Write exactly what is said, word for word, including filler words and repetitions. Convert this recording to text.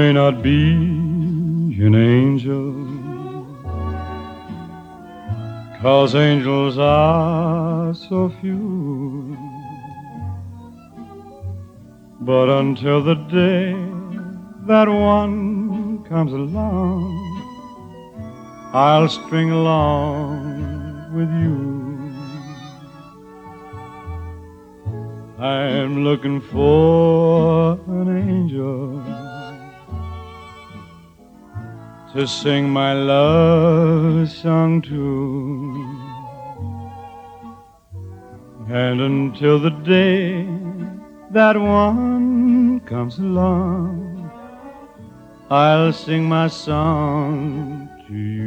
may not be an angel, 'cause angels are so few. But until the day that one comes along, I'll string along with you. I'm looking for an angel to sing my love song to. And until the day that one comes along, I'll sing my song to you.